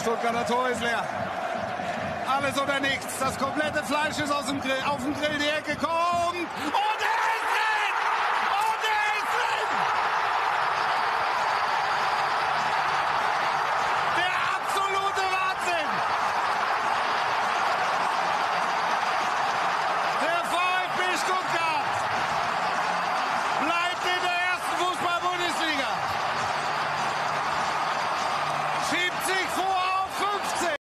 Stuttgarter Tor ist leer. Alles oder nichts. Das komplette Fleisch ist aus dem Grill, auf dem Grill. Die Ecke kommt. Und er ist drin! Und er ist drin! Der absolute Wahnsinn! Der VfB Stuttgart bleibt in der ersten Fußball-Bundesliga. Schiebt sich vor auf 15.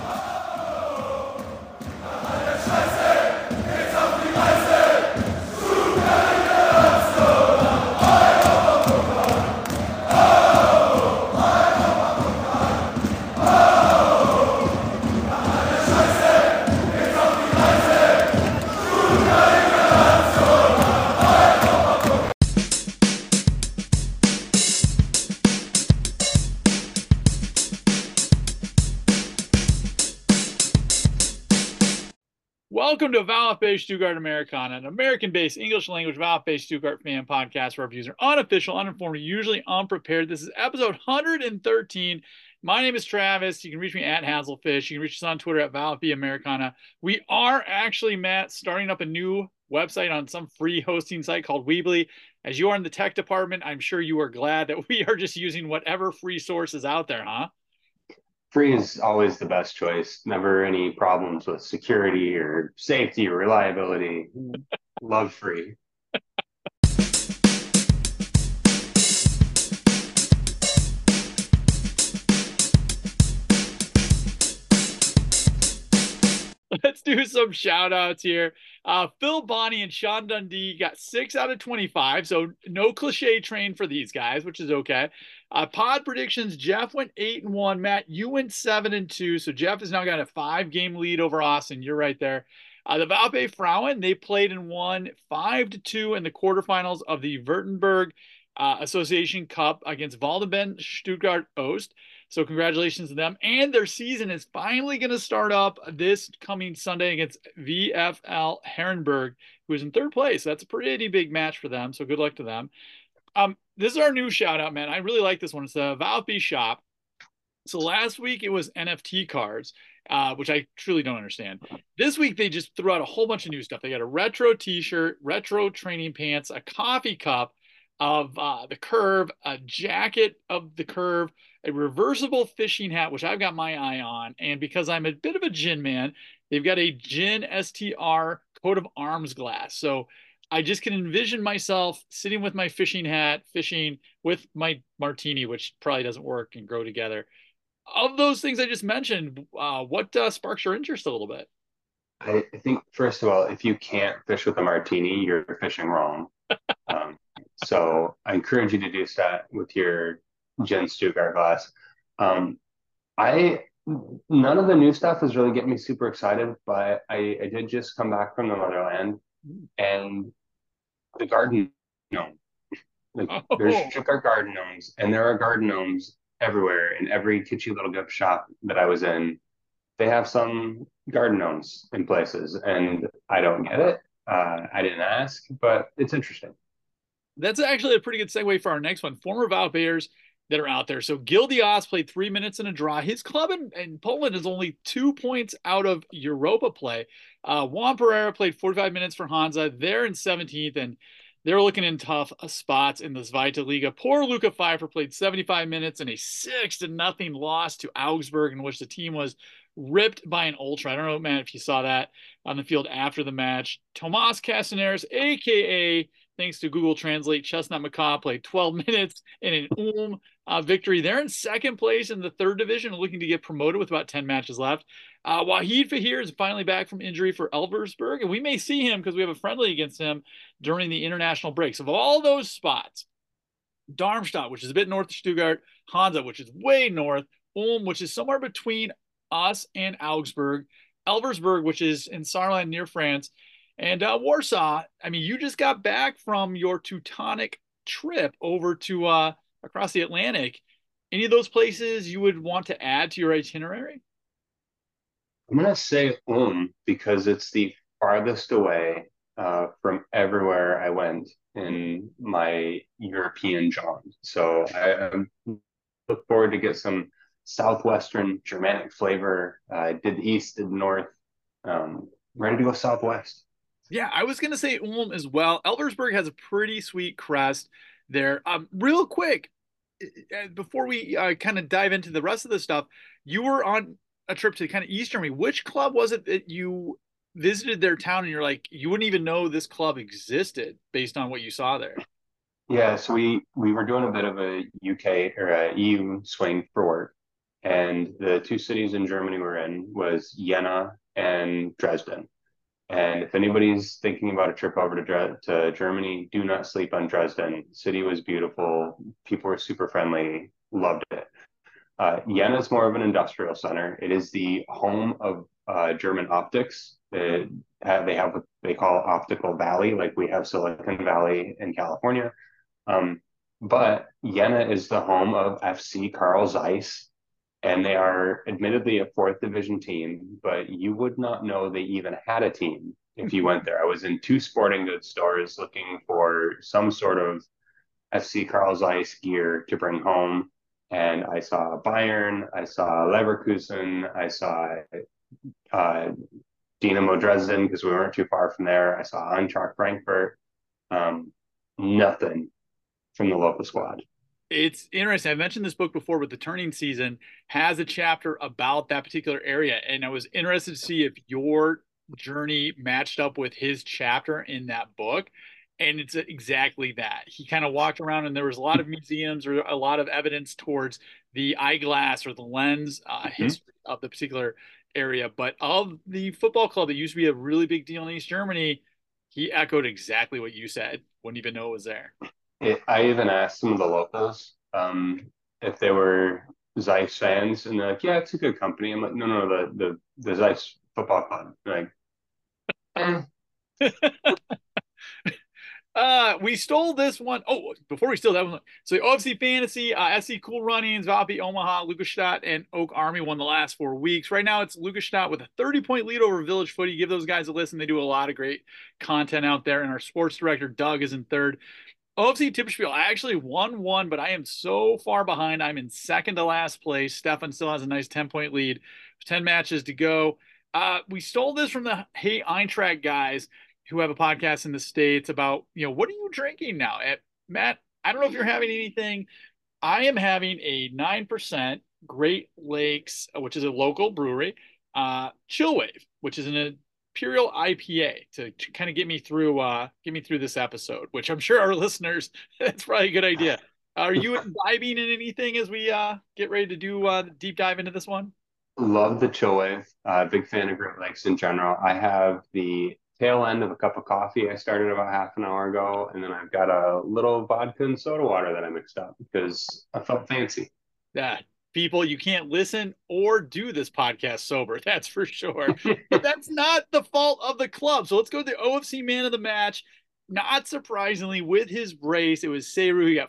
Welcome to VfB Stuttgart Americana, an American-based English-language VfB Stuttgart fan podcast where reviews are unofficial, uninformed, usually unprepared. This is episode 113. My name is Travis. You can reach me at Hazelfish. You can reach us on Twitter at VfB Americana. We are actually, Matt, starting up a new website on some free hosting site called Weebly. As you are in the tech department, I'm sure you are glad that we are just using whatever free source is out there, huh? Free is always the best choice. Never any problems with security or safety or reliability. Love free. Let's do some shout outs here. Phil Bonney and Sean Dundee got 6 out of 25. So no cliche train for these guys, which is okay. Pod predictions, Jeff went 8-1. Matt, you went 7-2. So Jeff has now got a 5-game lead over Austin. You're right there. The VfB Frauen, they played and won 5-2 in the quarterfinals of the Württemberg Association Cup against Waldeben Stuttgart Ost. So congratulations to them. And their season is finally going to start up this coming Sunday against VfL Herrenberg, who is in third place. That's a pretty big match for them. So good luck to them. This is our new shout out, man. I really like this one. It's the VfB shop. So last week it was NFT cards, which I truly don't understand. This week they just threw out a whole bunch of new stuff. They got a retro t-shirt, retro training pants, a coffee cup of the Curve, a jacket of the Curve, a reversible fishing hat, which I've got my eye on. And because I'm a bit of a gin man, they've got a gin STR coat of arms glass. So I just can envision myself sitting with my fishing hat, fishing with my martini, which probably doesn't work and grow together. Of those things I just mentioned, what sparks your interest a little bit? I think, first of all, if you can't fish with a martini, you're fishing wrong. So I encourage you to do that with your Gin Stuttgart glass. None of the new stuff is really getting me super excited, but I did just come back from the motherland, and the garden gnome. There's Stuttgart garden gnomes, and there are garden gnomes everywhere in every kitschy little gift shop that I was in. They have some garden gnomes in places, and I don't get it. I didn't ask, but it's interesting. That's actually a pretty good segue for our next one. Former VfBers that are out there. So Gil Diaz played 3 minutes in a draw. His club in Poland is only 2 points out of Europa play. Juan Pereira played 45 minutes for Hansa. They're in 17th, and they're looking in tough spots in the Zweite Liga. Poor Luca Pfeiffer played 75 minutes in a 6-0 loss to Augsburg, in which the team was ripped by an ultra. I don't know, man, if you saw that on the field after the match. Tomas Castaneras, a.k.a., thanks to Google Translate, Chestnut Macaw, played 12 minutes in an victory. They're in second place in the third division, looking to get promoted with about 10 matches left. Wahid Fahir is finally back from injury for Elversberg, and we may see him because we have a friendly against him during the international breaks. Of all those spots, Darmstadt, which is a bit north of Stuttgart, Hansa, which is way north, Ulm, which is somewhere between us and Augsburg, Elversberg, which is in Saarland near France, and Warsaw. I mean, you just got back from your Teutonic trip over to across the Atlantic. Any of those places you would want to add to your itinerary? I'm going to say because it's the farthest away from everywhere I went in my European jaunt. So I look forward to get some southwestern Germanic flavor. Did the east, did the north. Ready to go southwest. Yeah, I was gonna say Ulm as well. Elversberg has a pretty sweet crest there. Real quick, before we kind of dive into the rest of the stuff, you were on a trip to kind of East Germany. Which club was it that you visited their town and you're like, you wouldn't even know this club existed based on what you saw there? Yeah, so we were doing a bit of a UK or a EU swing for work, and the two cities in Germany we're in was Jena and Dresden. And if anybody's thinking about a trip over to Germany, do not sleep on Dresden. The city was beautiful. People were super friendly. Loved it. Jena is more of an industrial center. It is the home of German optics. They have what they call Optical Valley, like we have Silicon Valley in California. But Jena is the home of FC Carl Zeiss, and they are admittedly a fourth division team, but you would not know they even had a team if you went there. I was in two sporting goods stores looking for some sort of FC Carl Zeiss gear to bring home. And I saw Bayern, I saw Leverkusen, I saw Dynamo Dresden because we weren't too far from there. I saw Eintracht Frankfurt. Nothing from the local squad. It's interesting. I've mentioned this book before, but The Turning Season has a chapter about that particular area. And I was interested to see if your journey matched up with his chapter in that book. And it's exactly that. He kind of walked around and there was a lot of museums or a lot of evidence towards the eyeglass or the lens history of the particular area. But of the football club that used to be a really big deal in East Germany, he echoed exactly what you said. Wouldn't even know it was there. I even asked some of the locals if they were Zeiss fans, and they're like, "Yeah, it's a good company." I'm like, "No, the Zeiss football club." They're like, we stole this one. Oh, before we steal that one, so the OFC Fantasy, SC Cool Runnings, Vapi Omaha, Lukastadt, and Oak Army won the last 4 weeks. Right now, it's Lukastadt with a 30-point lead over Village Footy. Give those guys a listen. They do a lot of great content out there. And our sports director, Doug, is in third. OFC Tippspiel, I actually won one, but I am so far behind. I'm in second to last place. Stefan still has a nice 10-point lead. 10 matches to go. We stole this from the Hey Eintracht guys who have a podcast in the States about, what are you drinking now? Matt, I don't know if you're having anything. I am having a 9% Great Lakes, which is a local brewery, Chill Wave, which is an Imperial IPA to kind of get me through this episode, which I'm sure our listeners, that's probably a good idea. Are you imbibing in anything as we get ready to do deep dive into this one? Love the Chill Wave. Big fan of Great Lakes in general. I have the tail end of a cup of coffee I started about half an hour ago, and then I've got a little vodka and soda water that I mixed up because I felt fancy. Yeah, people, you can't listen or do this podcast sober, that's for sure. But that's not the fault of the club. So let's go to the OFC man of the match. Not surprisingly, with his brace, it was Seru. He got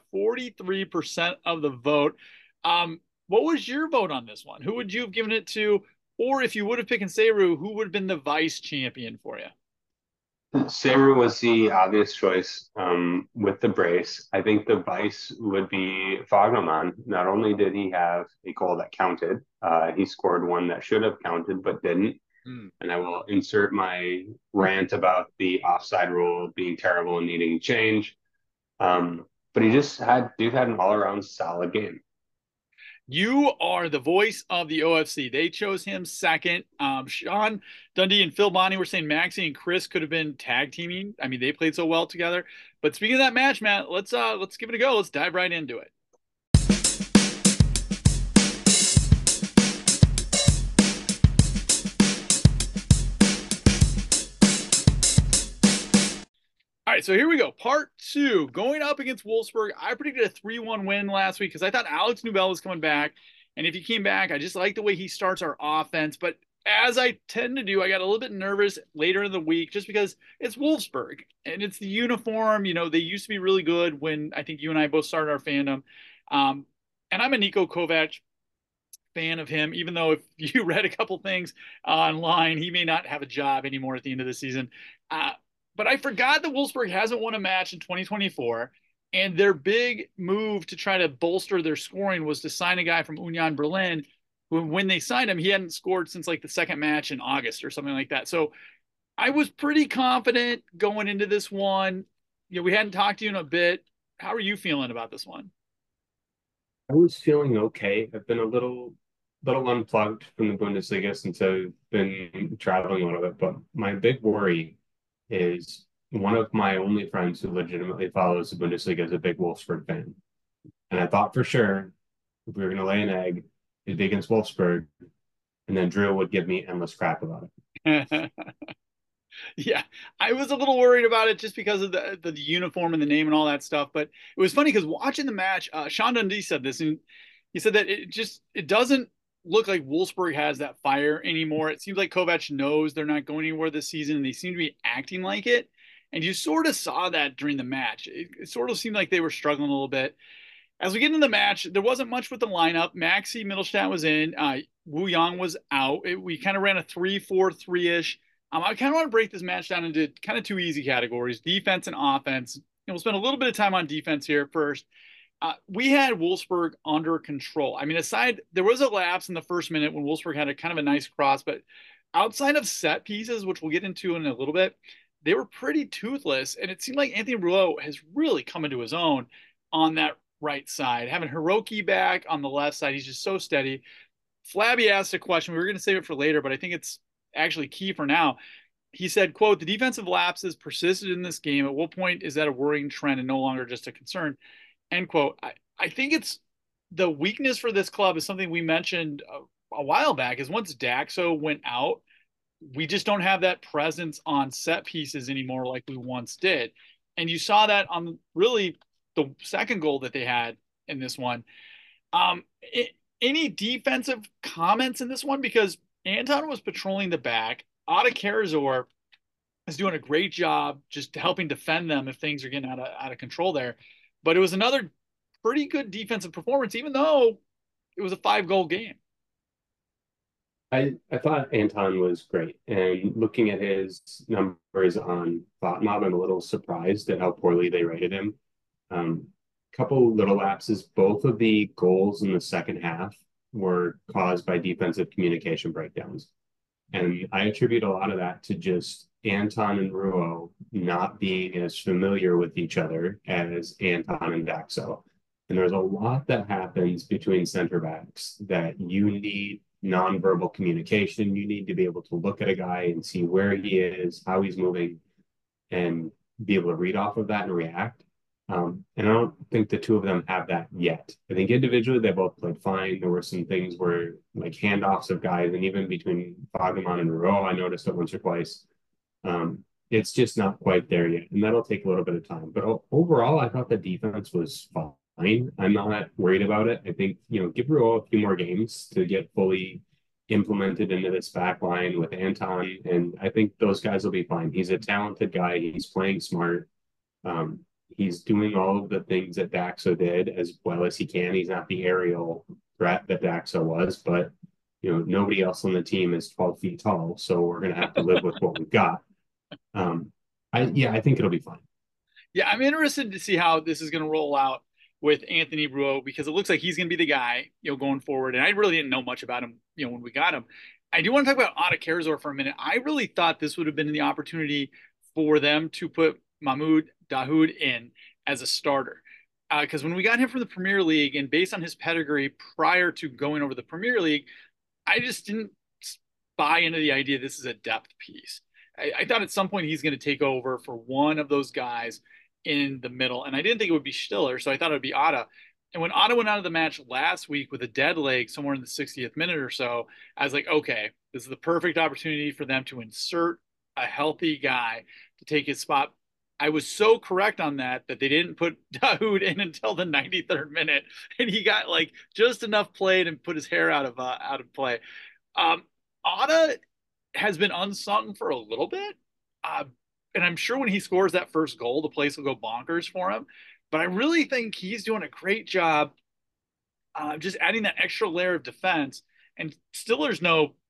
43% of the vote. What was your vote on this one? Who would you have given it to? Or if you would have picked Seru, who would have been the vice champion for you? Seru was the obvious choice with the brace. I think the vice would be Fagnerman. Not only did he have a goal that counted, he scored one that should have counted but didn't. And I will insert my rant about the offside rule being terrible and needing change. But he just had an all-around solid game. You are the voice of the OFC. They chose him second. Sean Dundee and Phil Bonney were saying Maxi and Chris could have been tag teaming. I mean, they played so well together. But speaking of that match, Matt, let's give it a go. Let's dive right into it. All right, so here we go. Part 2, going up against Wolfsburg. I predicted a 3-1 win last week because I thought Alex Newell was coming back. And if he came back, I just like the way he starts our offense. But as I tend to do, I got a little bit nervous later in the week just because it's Wolfsburg. And it's the uniform. They used to be really good when I think you and I both started our fandom. And I'm a Niko Kovac fan of him, even though if you read a couple things online, he may not have a job anymore at the end of the season. But I forgot that Wolfsburg hasn't won a match in 2024. And their big move to try to bolster their scoring was to sign a guy from Union Berlin, who, when they signed him, he hadn't scored since like the second match in August or something like that. So I was pretty confident going into this one. We hadn't talked to you in a bit. How are you feeling about this one? I was feeling okay. I've been a little unplugged from the Bundesliga since I've been traveling a little bit, but my big worry is one of my only friends who legitimately follows the Bundesliga is a big Wolfsburg fan. And I thought for sure if we were going to lay an egg, it'd be against Wolfsburg, and then Drew would give me endless crap about Yeah, I was a little worried about it just because of the uniform and the name and all that stuff. But it was funny because watching the match, Sean Dundee said this, and he said that it doesn't look like Wolfsburg has that fire anymore. It seems like Kovac knows they're not going anywhere this season, and they seem to be acting like it. And you sort of saw that during the match. It sort of seemed like they were struggling a little bit. As we get into the match, there wasn't much with the lineup. Maxi Mittelstadt was in. Wu Yang was out. We kind of ran a 3-4-3-ish. I kind of want to break this match down into kind of two easy categories, defense and offense. And we'll spend a little bit of time on defense here first. We had Wolfsburg under control. I mean, there was a lapse in the first minute when Wolfsburg had a kind of a nice cross, but outside of set pieces, which we'll get into in a little bit, they were pretty toothless. And it seemed like Anthony Rouault has really come into his own on that right side. Having Hiroki back on the left side, he's just so steady. Flabby asked a question. We were going to save it for later, but I think it's actually key for now. He said, quote, "The defensive lapses persisted in this game. At what point is that a worrying trend and no longer just a concern?" End quote. I think it's the weakness for this club is something we mentioned a while back is once Daxo went out, we just don't have that presence on set pieces anymore like we once did. And you saw that on really the second goal that they had in this one. Any defensive comments in this one? Because Anton was patrolling the back. Ada Karazor is doing a great job just helping defend them if things are getting out of control there. But it was another pretty good defensive performance, even though it was a 5-goal game. I thought Anton was great. And looking at his numbers on FotMob, I'm a little surprised at how poorly they rated him. Couple little lapses. Both of the goals in the second half were caused by defensive communication breakdowns. And I attribute a lot of that to just Anton and Rouault not being as familiar with each other as Anton and Daxo. And there's a lot that happens between center backs that you need nonverbal communication. You need to be able to look at a guy and see where he is, how he's moving, and be able to read off of that and react. And I don't think the two of them have that yet. I think individually they both played fine. There were some things where like handoffs of guys, and even between Fagerman and Rouault, I noticed it once or twice. It's just not quite there yet, and that'll take a little bit of time. But overall, I thought the defense was fine. I'm not worried about it. I think, give Rouault a few more games to get fully implemented into this back line with Anton, and I think those guys will be fine. He's a talented guy. He's playing smart. He's doing all of the things that Daxo did as well as he can. He's not the aerial threat that Daxo was, but nobody else on the team is 12 feet tall, so we're going to have to live with what we've got. I think it'll be fine. Yeah, I'm interested to see how this is going to roll out with Anthony Rouault because it looks like he's going to be the guy, going forward. And I really didn't know much about him, when we got him. I do want to talk about Ada Karazor for a minute. I really thought this would have been the opportunity for them to put Mahmoud Dahoud in as a starter. Because when we got him from the Premier League and based on his pedigree prior to going over the Premier League, I just didn't buy into the idea this is a depth piece. I thought at some point he's going to take over for one of those guys in the middle. And I didn't think it would be Stiller, so I thought it would be Ada. And when Ada went out of the match last week with a dead leg somewhere in the 60th minute or so, I was like, okay, this is the perfect opportunity for them to insert a healthy guy to take his spot. I was so correct on that they didn't put Dahoud in until the 93rd minute, and he got like just enough play and put his hair out of play. Ada has been unsung for a little bit, and I'm sure when he scores that first goal, the place will go bonkers for him. But I really think he's doing a great job, just adding that extra layer of defense. And Stiller's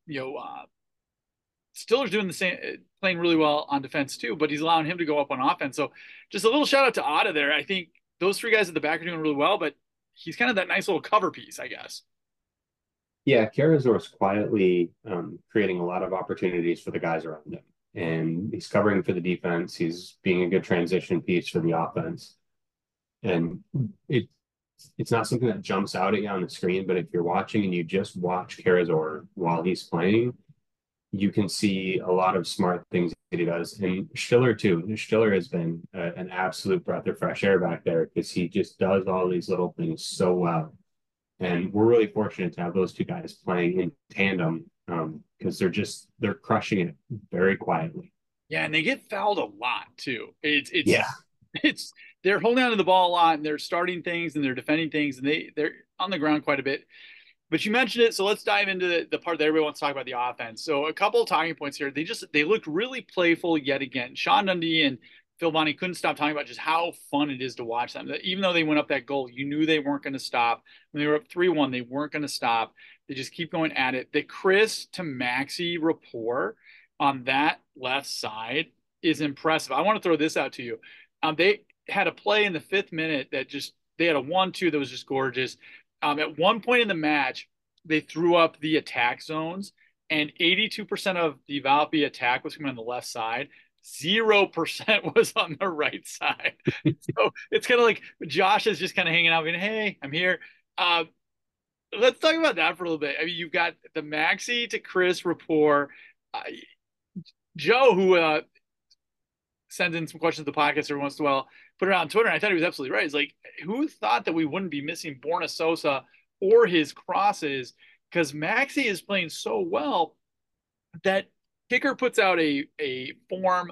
Stiller's doing the same, playing really well on defense too, but he's allowing him to go up on offense. So just a little shout out to Ada there. I think those three guys at the back are doing really well, but he's kind of that nice little cover piece, I guess. Yeah, Karazor's quietly creating a lot of opportunities for the guys around him. And he's covering for the defense. He's being a good transition piece for the offense. And it's not something that jumps out at you on the screen, but if you're watching and you just watch Karazor while he's playing, you can see a lot of smart things that he does. And Stiller, too. Stiller has been an absolute breath of fresh air back there because he just does all these little things so well. And we're really fortunate to have those two guys playing in tandem because they're crushing it very quietly. Yeah, and they get fouled a lot too. Yeah. It's they're holding on to the ball a lot and they're starting things and they're defending things and they're on the ground quite a bit. But you mentioned it, so let's dive into the part that everybody wants to talk about, the offense. So a couple of talking points here. They looked really playful yet again. Sean Dundee and Phil Bonnie couldn't stop talking about just how fun it is to watch them. Even though they went up that goal, you knew they weren't going to stop. When they were up 3-1, they weren't going to stop. They just keep going at it. The Chris to Maxi rapport on that left side is impressive. I want to throw this out to you. They had a play in the 5th minute that they had a 1-2 that was just gorgeous. At one point in the match, they threw up the attack zones, and 82% of the Valpy attack was coming on the left side. 0% was on the right side. So it's kind of like Josh is just kind of hanging out, being, hey, I'm here. Let's talk about that for a little bit. I mean, you've got the Maxi to Chris rapport. Joe, who sends in some questions to the podcast every once in a while, put it on Twitter, and I thought he was absolutely right. It's like, who thought that we wouldn't be missing Borna Sosa or his crosses? Because Maxi is playing so well that Kicker puts out a form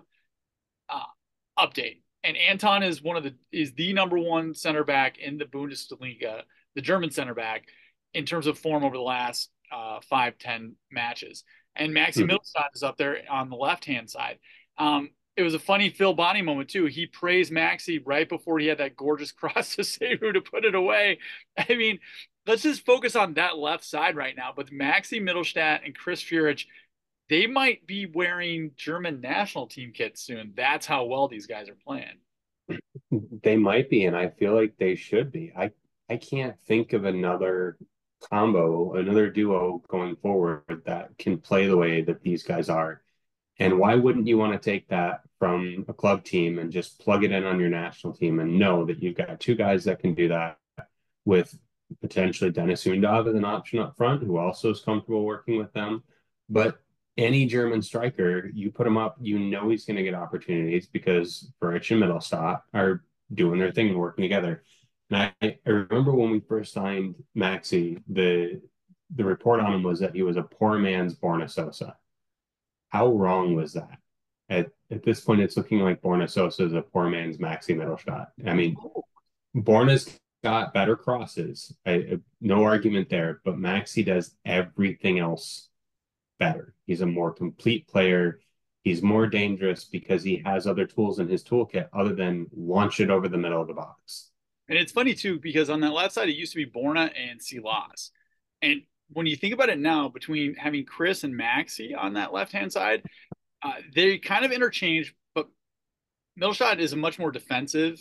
update, and Anton is the number one center back in the Bundesliga, the German center back, in terms of form over the last 5-10 matches. And Maxi Mittelstadt is up there on the left-hand side. It was a funny Phil Bonnie moment, too. He praised Maxi right before he had that gorgeous cross to Seru to put it away. I mean, let's just focus on that left side right now. But Maxi Mittelstadt and Chris Führich, they might be wearing German national team kits soon. That's how well these guys are playing. They might be, and I feel like they should be. I can't think of another combo, another duo going forward that can play the way that these guys are. And why wouldn't you want to take that from a club team and just plug it in on your national team and know that you've got two guys that can do that, with potentially Dennis Undav as an option up front, who also is comfortable working with them. But any German striker, you put him up, you know he's going to get opportunities because Führich and Mittelstadt are doing their thing and working together. And I remember when we first signed Maxi, the report on him was that he was a poor man's Borna Sosa. How wrong was that? At this point, it's looking like Borna Sosa is a poor man's Maxi Mittelstadt. I mean, Borna's got better crosses. No argument there, but Maxi does everything else better. He's a more complete player. He's more dangerous because he has other tools in his toolkit other than launch it over the middle of the box. And it's funny, too, because on that left side, it used to be Borna and Silas. And when you think about it now, between having Chris and Maxi on that left-hand side, they kind of interchange, but Mittelstadt is a much more defensive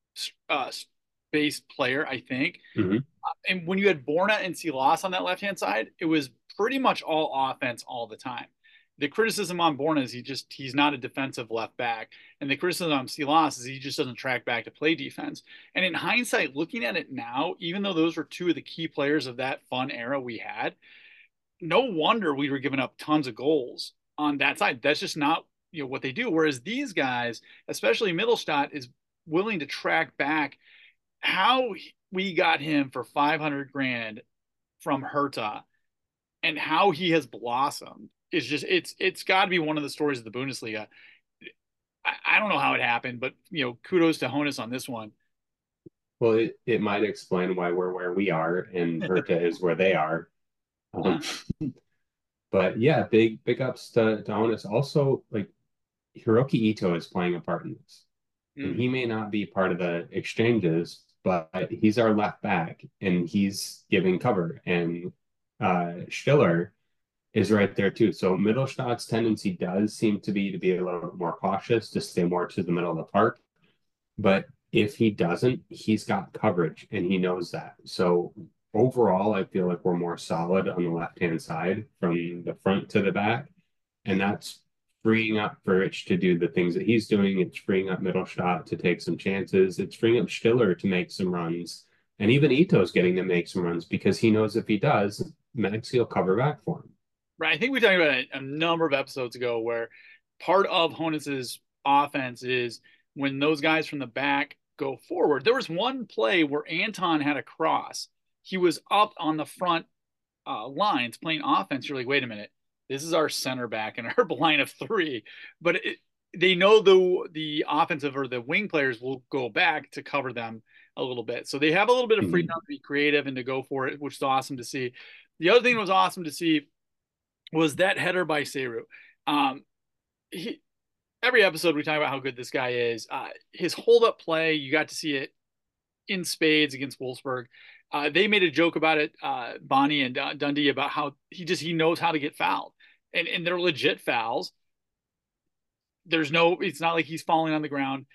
based player, I think. And when you had Borna and Silas on that left-hand side, it was pretty much all offense all the time. The criticism on Borna is he's not a defensive left back. And the criticism on Silas is he just doesn't track back to play defense. And in hindsight, looking at it now, even though those were two of the key players of that fun era we had, no wonder we were giving up tons of goals on that side. That's just not what they do. Whereas these guys, especially Mittelstadt, is willing to track back. How we got him for 500 grand from Hertha and how he has blossomed is just, it's got to be one of the stories of the Bundesliga. I don't know how it happened, but kudos to Honus on this one. Well, it might explain why we're where we are and Hertha is where they are. But yeah, big ups to Honus. Also, like, Hiroki Ito is playing a part in this. And he may not be part of the exchanges, but he's our left back and he's giving cover. And Stiller is right there too. So Mittelstadt's tendency does seem to be a little bit more cautious, to stay more to the middle of the park. But if he doesn't, he's got coverage and he knows that. So overall, I feel like we're more solid on the left-hand side from the front to the back. And that's freeing up Furich to do the things that he's doing. It's freeing up Mittelstadt to take some chances. It's freeing up Stiller to make some runs. And even Ito's getting to make some runs because he knows if he does, Maxi will cover back for him. Right. I think we talked about it a number of episodes ago where part of Honus's offense is when those guys from the back go forward. There was one play where Anton had a cross. He was up on the front lines playing offense. You're like, wait a minute, this is our center back and our line of three. But they know the offensive or the wing players will go back to cover them a little bit. So they have a little bit of freedom to be creative and to go for it, which is awesome to see. The other thing that was awesome to see was that header by Seru. Every episode we talk about how good this guy is. His hold-up play, you got to see it in spades against Wolfsburg. They made a joke about it, Bonnie and Dundee, about how he knows how to get fouled. And they're legit fouls. It's not like he's falling on the ground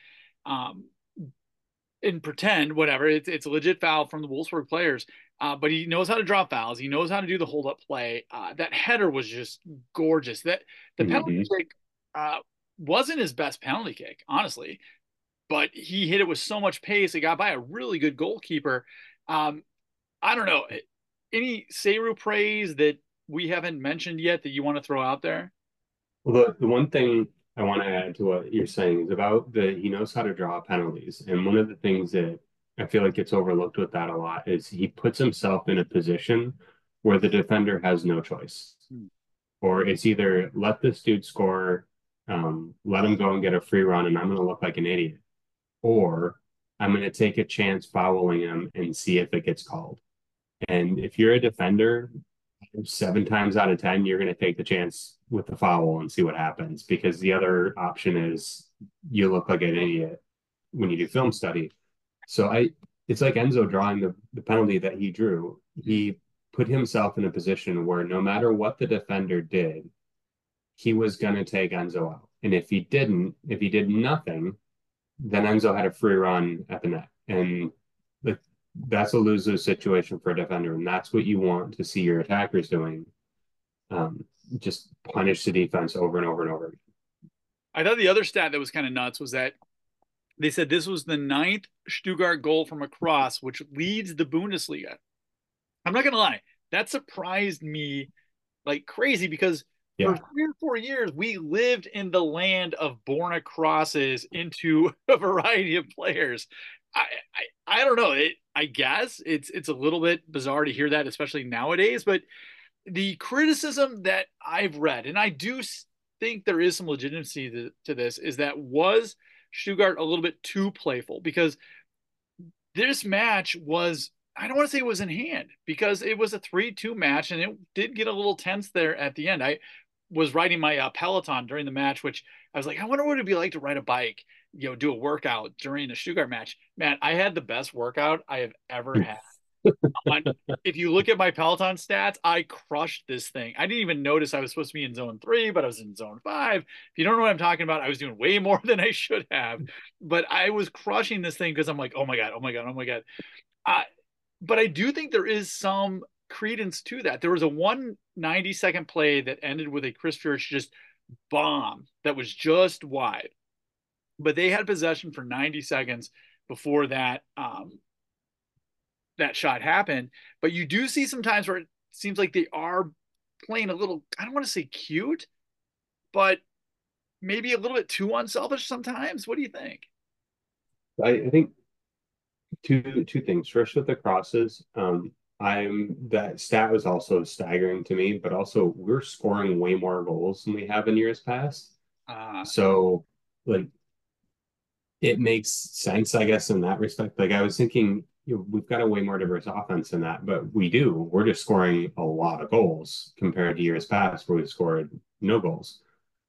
and pretend, whatever. It's a legit foul from the Wolfsburg players. But he knows how to drop fouls. He knows how to do the hold-up play. That header was just gorgeous. The penalty kick wasn't his best penalty kick, honestly. But he hit it with so much pace. It got by a really good goalkeeper. I don't know. Any Seru praise that we haven't mentioned yet that you want to throw out there? Well, the one thing I want to add to what you're saying is about he knows how to draw penalties. And one of the things that I feel like gets overlooked with that a lot is he puts himself in a position where the defender has no choice. Or it's either let this dude score, let him go and get a free run, and I'm going to look like an idiot. Or I'm going to take a chance fouling him and see if it gets called. And if you're a defender, 7 times out of 10, you're going to take the chance with the foul and see what happens, because the other option is you look like an idiot when you do film study. So it's like Enzo drawing the penalty that he drew. He put himself in a position where no matter what the defender did, he was going to take Enzo out. And if he did nothing, then Enzo had a free run at the net. And that's a lose-lose situation for a defender. And that's what you want to see your attackers doing. Just punish the defense over and over and over again. I thought the other stat that was kind of nuts was that they said this was the 9th Stuttgart goal from a cross, which leads the Bundesliga. I'm not going to lie. That surprised me like crazy because for 3 or 4 years, we lived in the land of Borna crosses into a variety of players. I don't know. I guess it's a little bit bizarre to hear that, especially nowadays. But the criticism that I've read, and I do think there is some legitimacy to this, is that was Stuttgart a little bit too playful? Because this match was, I don't want to say it was in hand, because it was a 3-2 match and it did get a little tense there at the end. I was riding my Peloton during the match, which I was like, I wonder what it'd be like to ride a bike, do a workout during a Stuttgart match. Man, I had the best workout I have ever had. If you look at my Peloton stats, I crushed this thing. I didn't even notice I was supposed to be in zone 3, but I was in zone 5. If you don't know what I'm talking about, I was doing way more than I should have. But I was crushing this thing because I'm like, oh my God, oh my God, oh my God. But I do think there is some credence to that. There was a 190-second play that ended with a Chris Furich just bomb that was just wide. But they had possession for 90 seconds before that that shot happened. But you do see some times where it seems like they are playing a little, I don't want to say cute, but maybe a little bit too unselfish sometimes. What do you think? I think two things. First, with the crosses, that stat was also staggering to me, but also we're scoring way more goals than we have in years past. So like it makes sense, I guess, in that respect. Like I was thinking, we've got a way more diverse offense than that, but we do. We're just scoring a lot of goals compared to years past where we scored no goals.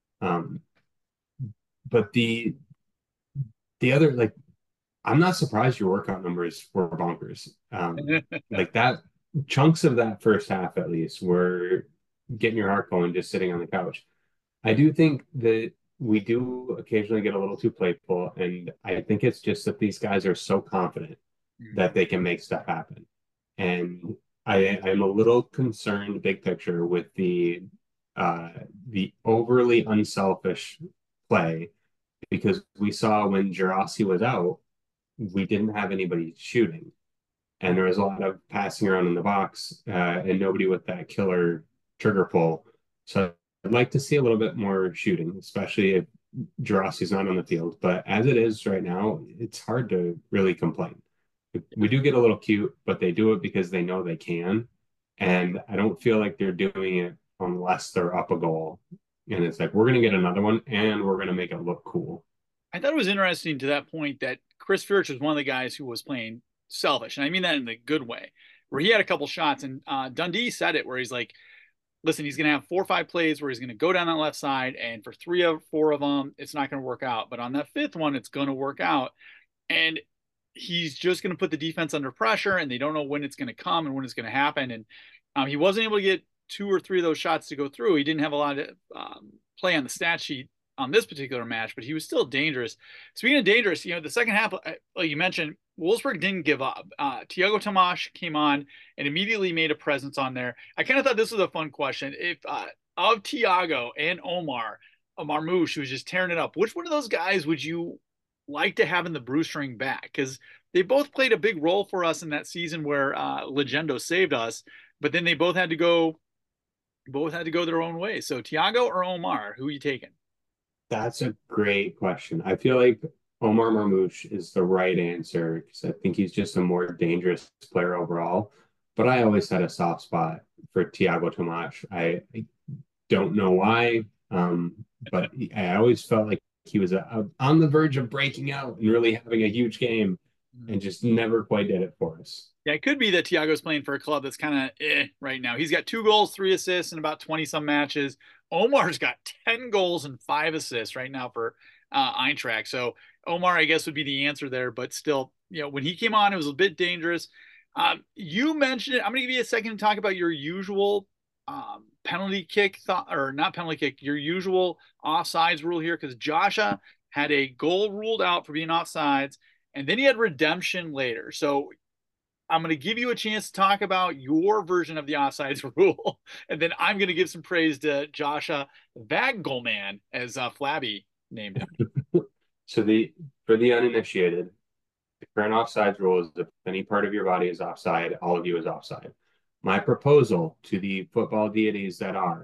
But the other, like, I'm not surprised your workout numbers were bonkers. Like that, chunks of that first half at least were getting your heart going just sitting on the couch. I do think that we do occasionally get a little too playful, and I think it's just that these guys are so confident that they can make stuff happen. And I'm a little concerned, big picture, with the overly unselfish play, because we saw when Gerasi was out, we didn't have anybody shooting, and there was a lot of passing around in the box, and nobody with that killer trigger pull. So I'd like to see a little bit more shooting, especially if Gerasi's not on the field. But as it is right now, it's hard to really complain. We do get a little cute, but they do it because they know they can. And I don't feel like they're doing it unless they're up a goal. And it's like, we're going to get another one and we're going to make it look cool. I thought it was interesting to that point that Chris Furch was one of the guys who was playing selfish. And I mean that in the good way, where he had a couple shots. And Dundee said it, where he's like, listen, he's going to have 4 or 5 plays where he's going to go down that left side. And for 3 or 4 of them, it's not going to work out. But on that 5th one, it's going to work out. And he's just going to put the defense under pressure, and they don't know when it's going to come and when it's going to happen. And he wasn't able to get 2 or 3 of those shots to go through. He didn't have a lot of play on the stat sheet on this particular match, but he was still dangerous. Speaking of dangerous, the second half, like you mentioned, Wolfsburg didn't give up. Thiago Tomas came on and immediately made a presence on there. I kind of thought this was a fun question. If of Thiago and Omar Marmoush, who was just tearing it up, which one of those guys would you like to have in the Bruce ring back? Because they both played a big role for us in that season where Legendo saved us, but then they both had to go their own way. So Thiago or Omar, who are you taking? That's a great question. I feel like Omar Marmoush is the right answer because I think he's just a more dangerous player overall. But I always had a soft spot for Thiago Tomas. I don't know why, but I always felt like he was on the verge of breaking out and really having a huge game, and just never quite did it for us. Yeah, it could be that Thiago's playing for a club that's kind of right now. He's got 2 goals, 3 assists in about 20-some matches. Omar's got 10 goals and 5 assists right now for Eintracht. So Omar, I guess, would be the answer there. But still, when he came on, it was a bit dangerous. You mentioned it. I'm going to give you a second to talk about your usual penalty kick, or not penalty kick, your usual offsides rule here, because Joshua had a goal ruled out for being offsides, and then he had redemption later. So I'm going to give you a chance to talk about your version of the offsides rule, and then I'm going to give some praise to Joshua Vaggoldman, as Flabby named him. So for the uninitiated, the current offsides rule is if any part of your body is offside, all of you is offside. My proposal to the football deities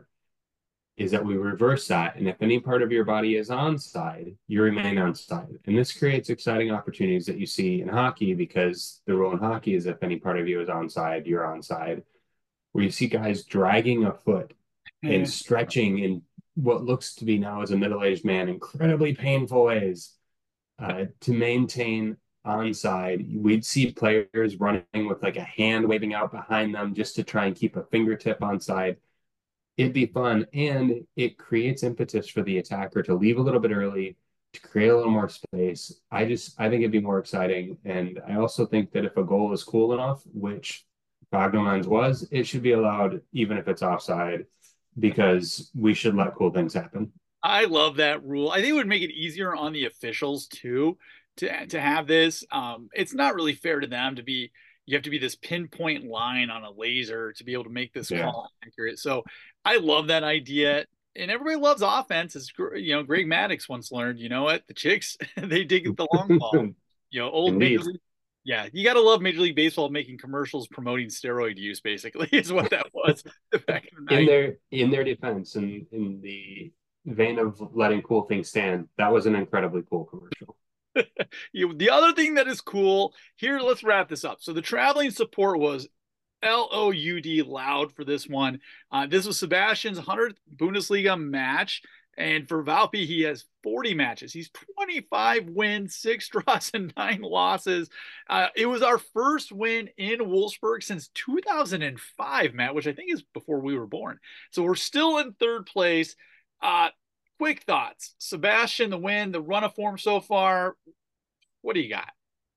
is that we reverse that, and if any part of your body is onside, you remain onside. And this creates exciting opportunities that you see in hockey, because the rule in hockey is if any part of you is onside, you're onside, where you see guys dragging a foot and stretching in what looks to be now as a middle-aged man incredibly painful ways to maintain onside. We'd see players running with like a hand waving out behind them just to try and keep a fingertip onside. It'd be fun, and it creates impetus for the attacker to leave a little bit early, to create a little more space. I think it'd be more exciting, and I also think that if a goal is cool enough, which Vagnoman's was, it should be allowed even if it's offside, because we should let cool things happen. I love that rule. I think it would make it easier on the officials too to have this. It's not really fair to them you have to be this pinpoint line on a laser to be able to make this call accurate. So I love that idea. And everybody loves offense. As Greg Maddux once learned, you know what? The chicks, they dig the long ball. Old Major League. Yeah, you got to love Major League Baseball making commercials promoting steroid use, basically, is what that was. Back in their defense, and in the vein of letting cool things stand, that was an incredibly cool commercial. The other thing that is cool here, let's wrap this up. So the traveling support was LOUD loud for this one. This was Sebastian's 100th Bundesliga match. And for Valpy, he has 40 matches. He's 25 wins, 6 draws, and 9 losses. It was our first win in Wolfsburg since 2005, Matt, which I think is before we were born. So we're still in 3rd place. Quick thoughts. Sebastian, the win, the run of form so far. What do you got?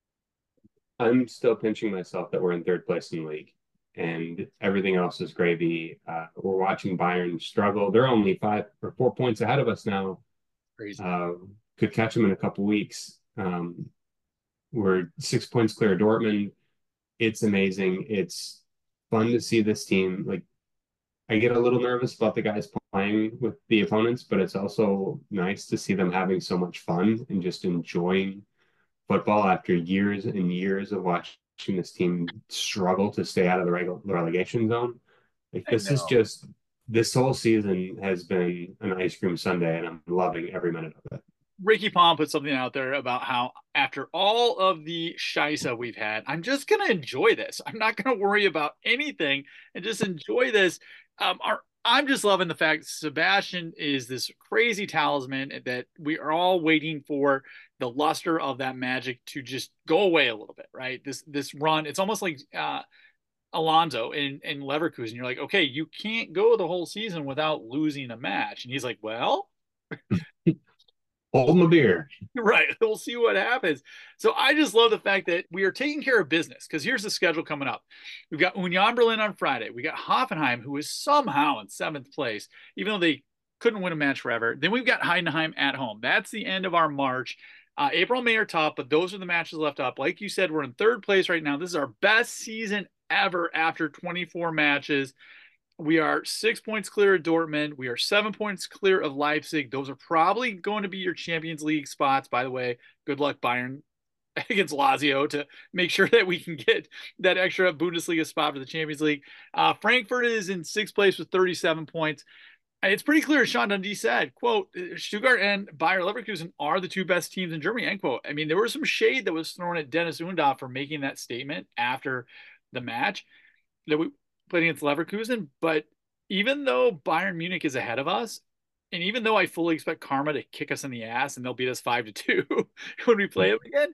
I'm still pinching myself that we're in 3rd place in the league, and everything else is gravy. We're watching Bayern struggle. They're only 5 or 4 points ahead of us now. Crazy. Could catch them in a couple weeks. We're 6 points clear of Dortmund. It's amazing. It's fun to see this team. Like, I get a little nervous about the guys playing with the opponents, but it's also nice to see them having so much fun and just enjoying football after years and years of watching this team struggle to stay out of the relegation zone. Like, this whole season has been an ice cream sundae, and I'm loving every minute of it. Ricky Palm put something out there about how after all of the Shisa we've had, I'm just going to enjoy this. I'm not going to worry about anything and just enjoy this. I'm just loving the fact Sebastian is this crazy talisman that we are all waiting for the luster of that magic to just go away a little bit, right? This run, it's almost like Alonso in Leverkusen. You're like, okay, you can't go the whole season without losing a match. And he's like, well, hold my beer. Right. We'll see what happens. So I just love the fact that we are taking care of business, because here's the schedule coming up. We've got Union Berlin on Friday. We got Hoffenheim, who is somehow in 7th place, even though they couldn't win a match forever. Then we've got Heidenheim at home. That's the end of our March. April, May are tough, but those are the matches left up. Like you said, we're in 3rd place right now. This is our best season ever after 24 matches. We are 6 points clear of Dortmund. We are 7 points clear of Leipzig. Those are probably going to be your Champions League spots. By the way, good luck, Bayern, against Lazio to make sure that we can get that extra Bundesliga spot for the Champions League. Frankfurt is in 6th place with 37 points. It's pretty clear, Sean Dundee said, quote, Stuttgart and Bayer Leverkusen are the 2 best teams in Germany, end quote. I mean, there was some shade that was thrown at Dennis Undav for making that statement after the match that we played against Leverkusen. But even though Bayern Munich is ahead of us, and even though I fully expect Karma to kick us in the ass and they'll beat us 5-2 when we play them again,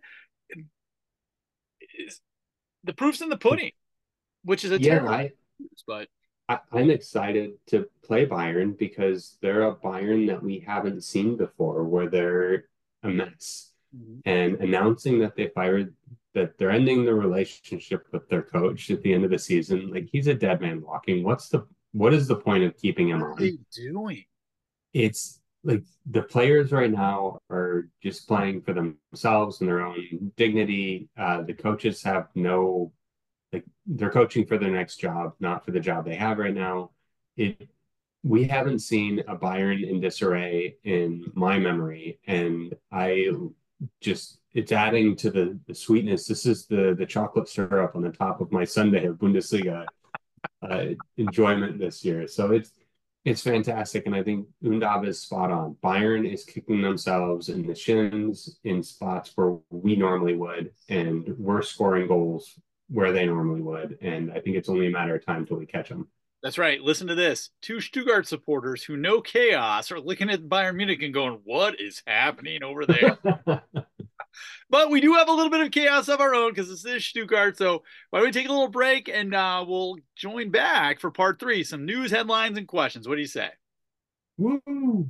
the proof's in the pudding, which is a terrible news, but I'm excited to play Bayern because they're a Bayern that we haven't seen before, where they're a mess. Mm-hmm. And announcing that that they're ending the relationship with their coach at the end of the season, like, he's a dead man walking. What is the point of keeping him on? What are they doing? It's like the players right now are just playing for themselves and their own dignity. The coaches have they're coaching for their next job, not for the job they have right now. We haven't seen a Bayern in disarray in my memory, and it's adding to the sweetness. This is the chocolate syrup on the top of my sundae of Bundesliga enjoyment this year. So it's fantastic, and I think Undav is spot on. Bayern is kicking themselves in the shins in spots where we normally would, and we're scoring goals where they normally would. And I think it's only a matter of time till we catch them. That's right. Listen to this. 2 Stuttgart supporters who know chaos are looking at Bayern Munich and going, what is happening over there? But we do have a little bit of chaos of our own because this is Stuttgart. So why don't we take a little break and we'll join back for part 3, some news, headlines, and questions. What do you say? Woo!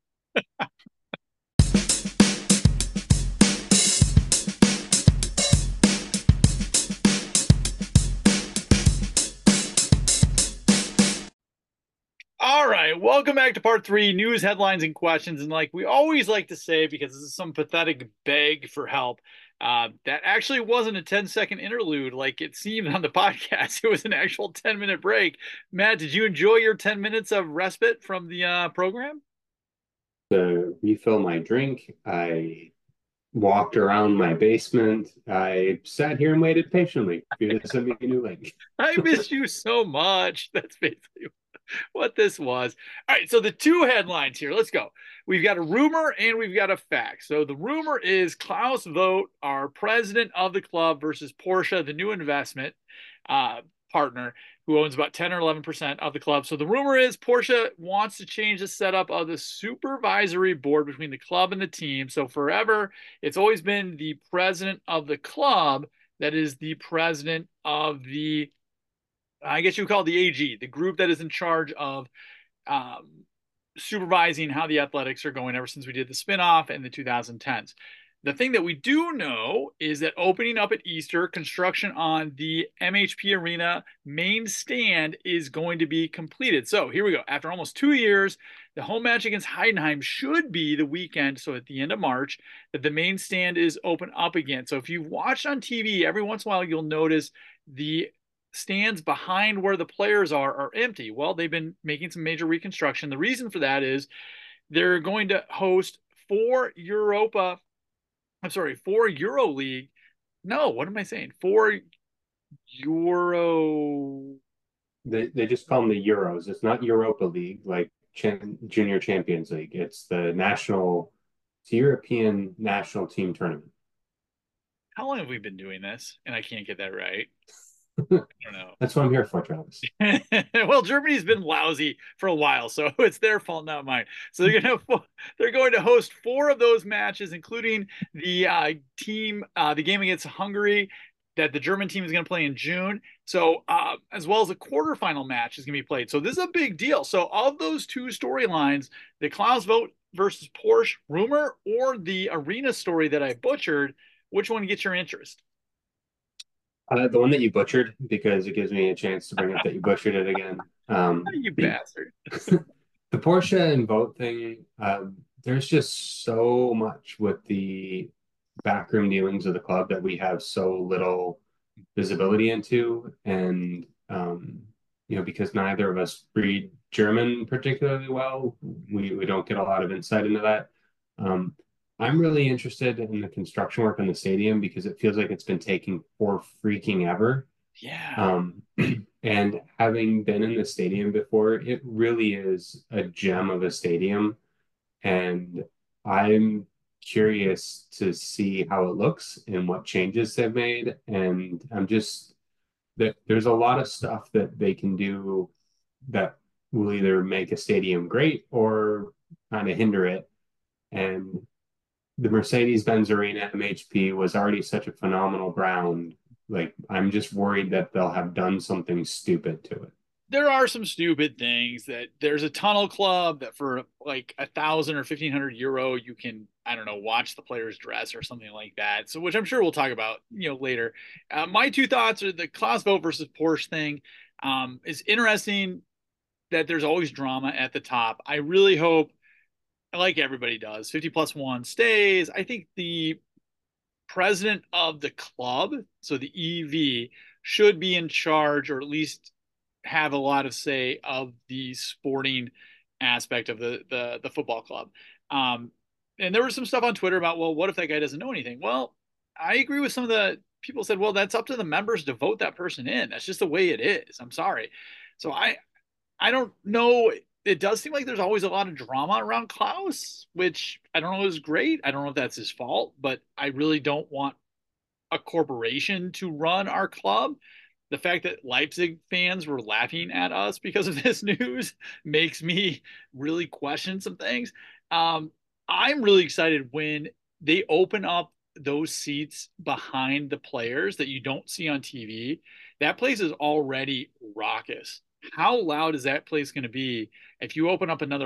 All right, welcome back to part 3, news, headlines, and questions. And like we always like to say, because this is some pathetic beg for help, that actually wasn't a 10-second interlude like it seemed on the podcast. It was an actual 10-minute break. Matt, did you enjoy your 10 minutes of respite from the program? To refill my drink, I walked around my basement. I sat here and waited patiently for you to send me a new link. I miss you so much. That's basically what this was. All right, so the 2 headlines here. Let's go. We've got a rumor and we've got a fact. So the rumor is Klaus Vogt, our president of the club, versus Porsche, the new investment partner, who owns about 10 or 11% of the club. So the rumor is Porsche wants to change the setup of the supervisory board between the club and the team. So forever, it's always been the president of the club that is the president of the, I guess you would call it the AG, the group that is in charge of supervising how the athletics are going ever since we did the spinoff in the 2010s. The thing that we do know is that opening up at Easter, construction on the MHP Arena main stand is going to be completed. So here we go. After almost 2 years, the home match against Heidenheim should be the weekend, so at the end of March, that the main stand is open up again. So if you've watched on TV, every once in a while you'll notice the stands behind where the players are empty. Well, they've been making some major reconstruction. The reason for that is they're going to host 4 EuroLeague. No, what am I saying? 4 Euro. They just call them the Euros. It's not Europa League like Junior Champions League. It's it's the European national team tournament. How long have we been doing this? And I can't get that right. I don't know. That's what I'm here for, Travis. Well, Germany's been lousy for a while, so it's their fault, not mine. So they're going to host 4 of those matches, including the the game against Hungary that the German team is going to play in June. So as well as a quarterfinal match is going to be played. So this is a big deal. So of those 2 storylines, the Klaus Vogt versus Porsche rumor or the arena story that I butchered, which one gets your interest? The one that you butchered, because it gives me a chance to bring up that you butchered it again. You bastard. The Porsche and Vogt thing, there's just so much with the backroom dealings of the club that we have so little visibility into. And, because neither of us read German particularly well, we don't get a lot of insight into that. I'm really interested in the construction work on the stadium because it feels like it's been taking for freaking ever. Yeah. And having been in the stadium before, it really is a gem of a stadium. And I'm curious to see how it looks and what changes they've made. And there's a lot of stuff that they can do that will either make a stadium great or kind of hinder it. And the Mercedes-Benz Arena MHP was already such a phenomenal ground. Like, I'm just worried that they'll have done something stupid to it. There are some stupid things that there's a tunnel club that for like 1,000 or 1,500 euro, you can, I don't know, watch the players dress or something like that. So, which I'm sure we'll talk about, later. My 2 thoughts are the Klaus Vogt versus Porsche thing. Is interesting that there's always drama at the top. I really hope, like everybody does, 50+1 stays. I think the president of the club, so the EV, should be in charge or at least have a lot of say of the sporting aspect of the football club. And there was some stuff on Twitter about, well, what if that guy doesn't know anything? Well, I agree with some of the people said, well, that's up to the members to vote that person in. That's just the way it is. I'm sorry. So I don't know. It does seem like there's always a lot of drama around Klaus, which I don't know is great. I don't know if that's his fault, but I really don't want a corporation to run our club. The fact that Leipzig fans were laughing at us because of this news makes me really question some things. I'm really excited when they open up those seats behind the players that you don't see on TV. That place is already raucous. How loud is that place going to be if you open up another,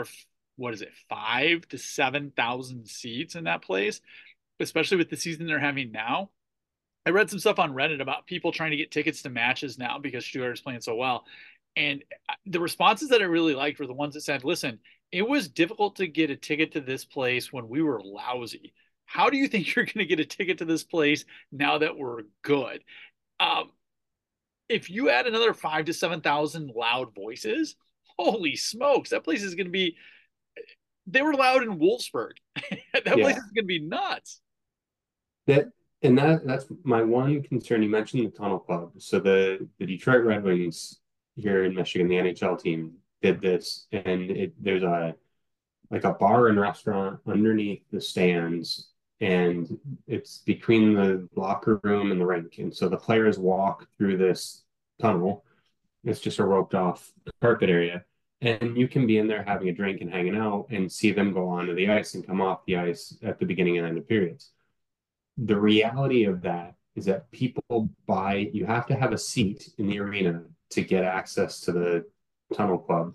5,000 to 7,000 seats in that place, especially with the season they're having now? I read some stuff on Reddit about people trying to get tickets to matches now because Stuttgart is playing so well. And the responses that I really liked were the ones that said, listen, it was difficult to get a ticket to this place when we were lousy. How do you think you're going to get a ticket to this place now that we're good? If you add another 5,000 to 7,000 loud voices, holy smokes, that place is going to be. They were loud in Wolfsburg. That place is going to be nuts. That's my one concern. You mentioned the Tunnel Club. So the Detroit Red Wings here in Michigan, the NHL team, did this, and there's a bar and restaurant underneath the stands, and it's between the locker room and the rink. And so the players walk through this tunnel. It's just a roped off carpet area. And you can be in there having a drink and hanging out and see them go onto the ice and come off the ice at the beginning and end of periods. The reality of that is that you have to have a seat in the arena to get access to the Tunnel Club.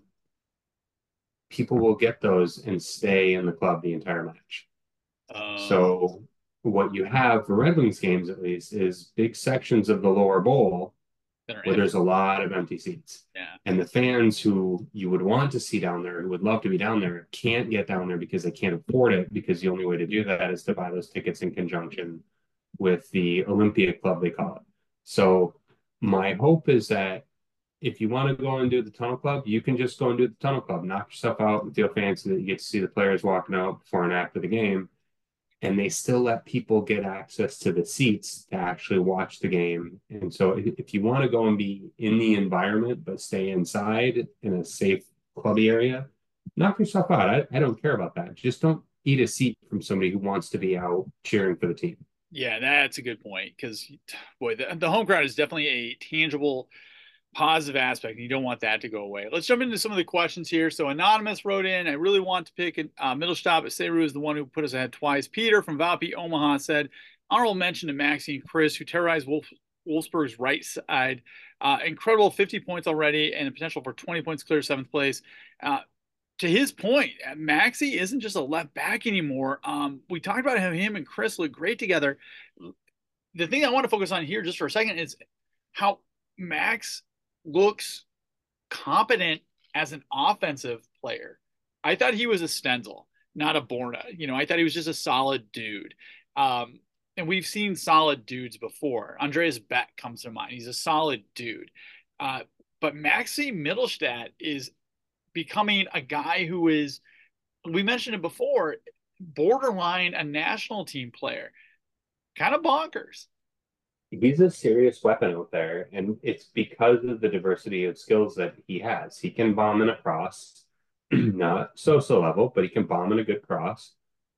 People will get those and stay in the club the entire match. So what you have for Red Wings games, at least, is big sections of the lower bowl where there's a lot of empty seats. Yeah. And the fans who you would want to see down there, who would love to be down there, can't get down there because they can't afford it, because the only way to do that is to buy those tickets in conjunction with the Olympia Club, they call it. So my hope is that if you want to go and do the Tunnel Club, you can just go and do the Tunnel Club, knock yourself out and feel fancy that you get to see the players walking out before and after the game. And they still let people get access to the seats to actually watch the game. And so if you want to go and be in the environment, but stay inside in a safe clubby area, knock yourself out. I don't care about that. Just don't eat a seat from somebody who wants to be out cheering for the team. Yeah, that's a good point, because, boy, the home crowd is definitely a tangible positive aspect, and you don't want that to go away. Let's jump into some of the questions here. So Anonymous wrote in, I really want to pick a middle stop, but Seru is the one who put us ahead twice. Peter from Valpy, Omaha said, honorable mention to Maxi and Chris, who terrorized Wolfsburg's right side. Incredible 50 points already and a potential for 20 points clear 7th place. To his point, Maxi isn't just a left back anymore. We talked about how him and Chris look great together. The thing I want to focus on here just for a second is how Max looks competent as an offensive player. I thought he was a Stenzel, not a Borna. I thought he was just a solid dude. And we've seen solid dudes before. Andreas Beck comes to mind. He's a solid dude. But Maxi Mittelstadt is becoming a guy who is, we mentioned it before, borderline a national team player. Kind of bonkers. He's a serious weapon out there, and it's because of the diversity of skills that he has. He can bomb in a cross, not so level, but he can bomb in a good cross.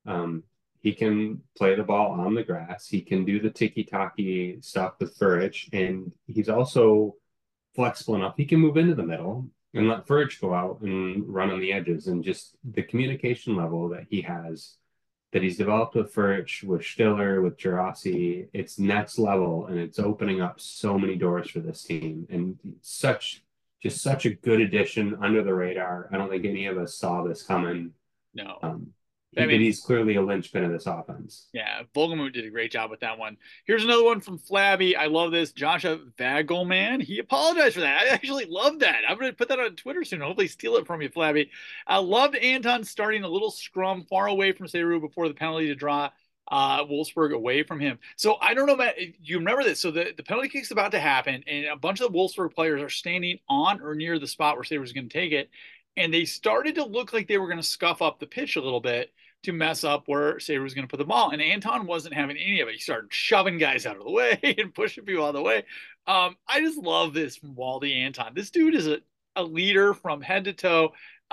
He can play the ball on the grass. He can do the tiki-taki stuff with Furic, and he's also flexible enough. He can move into the middle and let Furic go out and run on the edges, and just the communication level that he has, that he's developed with Furic, with Stiller, with Gerasi, it's next level, and it's opening up so many doors for this team. And such a good addition under the radar. I don't think any of us saw this coming. No. But he's clearly a linchpin of this offense. Yeah, Volgamut did a great job with that one. Here's another one from Flabby. I love this. Joshua Vagelman. He apologized for that. I actually love that. I'm going to put that on Twitter soon. Hopefully steal it from you, Flabby. I loved Anton starting a little scrum far away from Seru before the penalty to draw Wolfsburg away from him. So I don't know, Matt, you remember this. So the penalty kick's about to happen, and a bunch of the Wolfsburg players are standing on or near the spot where Seru's going to take it. And they started to look like they were going to scuff up the pitch a little bit to mess up where Seru was going to put the ball. And Anton wasn't having any of it. He started shoving guys out of the way and pushing people out of the way. I just love this from Waldy Anton. This dude is a leader from head to toe.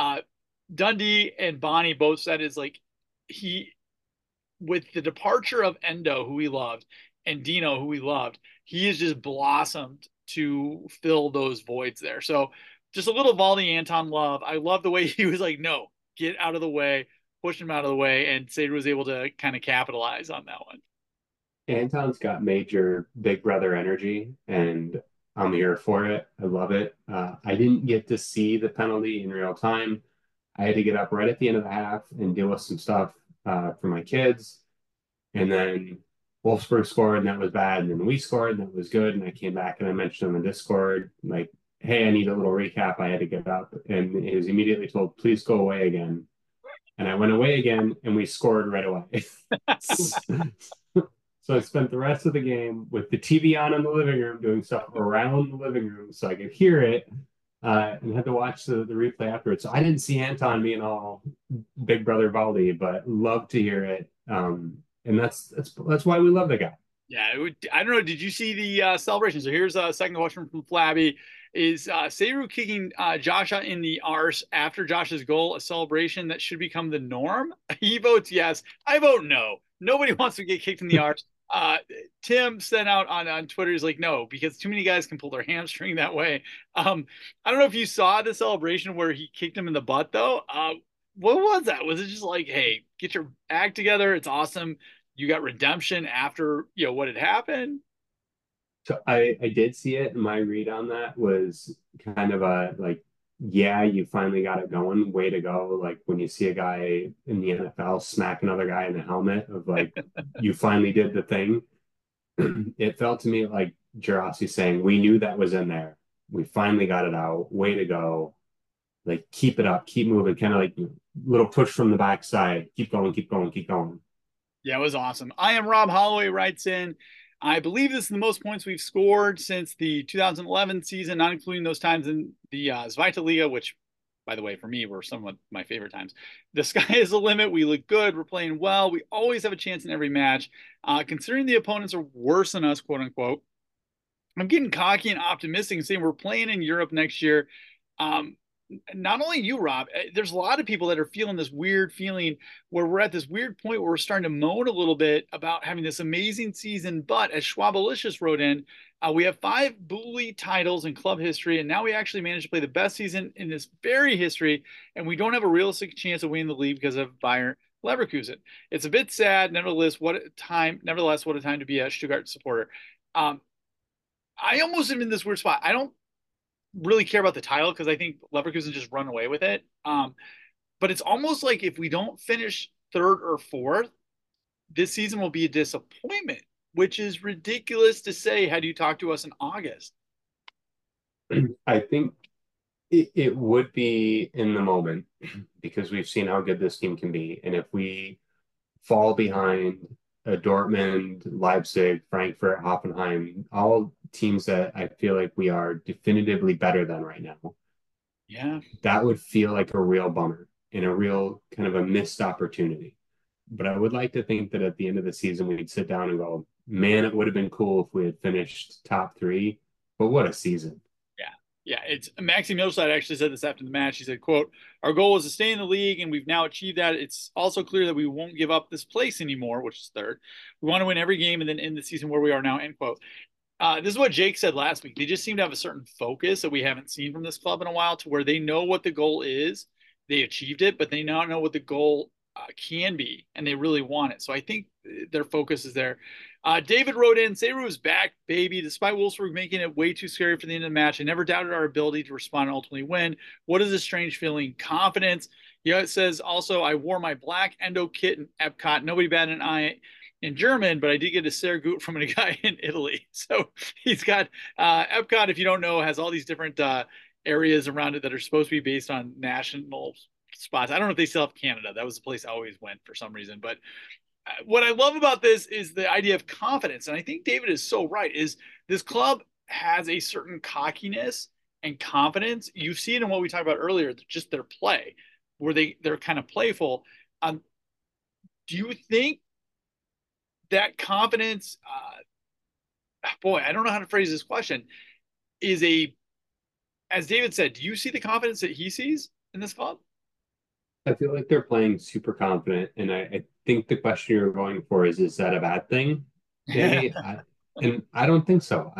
Dundee and Bonnie both said is like, with the departure of Endo, who we loved, and Dino, who we loved, he has just blossomed to fill those voids there. So just a little Waldy Anton love. I love the way he was like, no, get out of the way, push him out of the way, and Seru was able to kind of capitalize on that one. Anton's got major big brother energy, and I'm here for it. I love it. I didn't get to see the penalty in real time. I had to get up right at the end of the half and deal with some stuff for my kids. And then Wolfsburg scored, and that was bad. And then we scored, and that was good. And I came back and I mentioned on the Discord, like, hey, I need a little recap. I had to get up. And he was immediately told, please go away again. And I went away again, and we scored right away. So I spent the rest of the game with the TV on in the living room, doing stuff around the living room so I could hear it, and had to watch the replay afterwards. So I didn't see Anton being all big brother Baldy, but love to hear it. And that's why we love the guy. Yeah, I don't know. Did you see the celebration? So here's a second question from Flabby. Is Seru kicking Joshua in the arse after Josh's goal a celebration that should become the norm? He votes yes. I vote no. Nobody wants to get kicked in the arse. Tim sent out on Twitter, he's like, no, because too many guys can pull their hamstring that way. I don't know if you saw the celebration where he kicked him in the butt, though. What was that? Was it just like, hey, get your act together? It's awesome. You got redemption after, what had happened? So I did see it, and my read on that was kind of a like yeah, you finally got it going. Way to go. Like when you see a guy in the NFL smack another guy in the helmet of like, you finally did the thing. It felt to me like Jurasi saying, we knew that was in there. We finally got it out. Way to go. Like keep it up, keep moving, kind of like little push from the backside. Keep going, keep going, keep going. Yeah, it was awesome. I am Rob Holloway writes in. I believe this is the most points we've scored since the 2011 season, not including those times in the Zweite Liga, which, by the way, for me, were some of my favorite times. The sky is the limit. We look good. We're playing well. We always have a chance in every match. Considering the opponents are worse than us, quote unquote, I'm getting cocky and optimistic and saying we're playing in Europe next year. Um, Not only you, Rob, there's a lot of people that are feeling this weird feeling where we're at this weird point where we're starting to moan a little bit about having this amazing season. But as Schwabalicious wrote in, we have 5 Bully titles in club history, and now we actually managed to play the best season in this very history, and we don't have a realistic chance of winning the league because of Bayern Leverkusen. It's a bit sad, nevertheless. What a time to be a Stuttgart supporter. Um, I almost am in this weird spot. I don't really care about the title because I think Leverkusen just run away with it. But it's almost like if we don't finish third or fourth, this season will be a disappointment, which is ridiculous to say had you talked to us in August. I think it would be in the moment because we've seen how good this team can be. And if we fall behind a Dortmund, Leipzig, Frankfurt, Hoffenheim, all teams that I feel like we are definitively better than right now. Yeah. That would feel like a real bummer and a real kind of a missed opportunity. But I would like to think that at the end of the season, we'd sit down and go, man, it would have been cool if we had finished top 3. But what a season. Yeah, it's Maxi Milstead actually said this after the match. He said, quote, our goal was to stay in the league, and we've now achieved that. It's also clear that we won't give up this place anymore, which is third. We want to win every game and then end the season where we are now, end quote. This is what Jake said last week. They just seem to have a certain focus that we haven't seen from this club in a while to where they know what the goal is. They achieved it, but they now know what the goal can be, and they really want it. So I think their focus is there. David wrote in, Seru's back, baby. Despite Wolfsburg making it way too scary for the end of the match, I never doubted our ability to respond and ultimately win. What is this strange feeling? Confidence. Yeah, it says also, I wore my black endo kit in Epcot. Nobody batted an eye in German, but I did get a Sergut from a guy in Italy. So he's got Epcot, if you don't know, has all these different areas around it that are supposed to be based on national spots. I don't know if they still have Canada. That was the place I always went for some reason. But what I love about this is the idea of confidence. And I think David is so right, is this club has a certain cockiness and confidence. You see it in what we talked about earlier, just their play, where they're kind of playful. Do you think that confidence, boy, I don't know how to phrase this question, is as David said, do you see the confidence that he sees in this club? I feel like they're playing super confident, and I think the question you're going for is that a bad thing? Maybe, and I don't think so.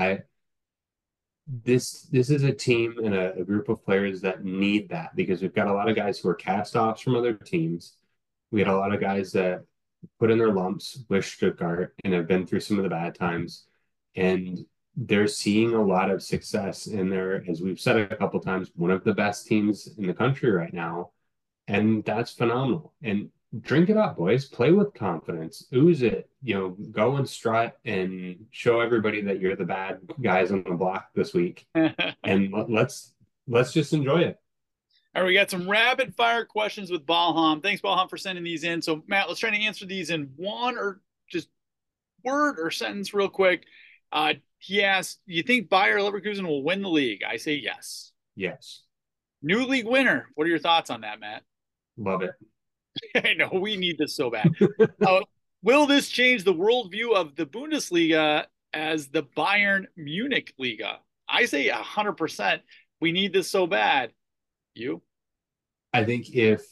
This is a team and a group of players that need that because we've got a lot of guys who are cast-offs from other teams. We got a lot of guys that put in their lumps with Stuttgart and have been through some of the bad times, and they're seeing a lot of success in there, as we've said a couple times, one of the best teams in the country right now. And that's phenomenal. And drink it up, boys. Play with confidence. Ooze it. Go and strut and show everybody that you're the bad guys on the block this week. And let's just enjoy it. All right, we got some rapid fire questions with Balham. Thanks, Balham, for sending these in. So, Matt, let's try to answer these in one or just word or sentence real quick. He asked, do you think Bayer Leverkusen will win the league? I say yes. Yes. New league winner. What are your thoughts on that, Matt? Love it. I know we need this so bad. Will this change the worldview of the Bundesliga as the Bayern Munich Liga? I say 100%. We need this so bad. You? I think if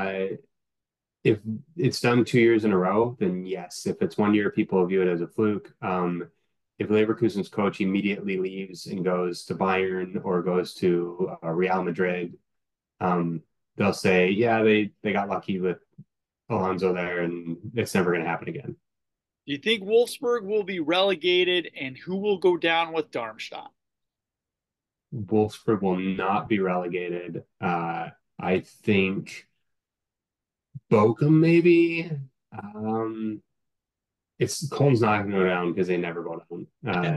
it's done 2 years in a row, then yes. If it's 1 year, people view it as a fluke. If Leverkusen's coach immediately leaves and goes to Bayern or goes to Real Madrid, they'll say, yeah, they got lucky with Alonso there, and it's never going to happen again. Do you think Wolfsburg will be relegated, and who will go down with Darmstadt? Wolfsburg will not be relegated. I think Bochum maybe. It's Köln's not going to go down because they never go down.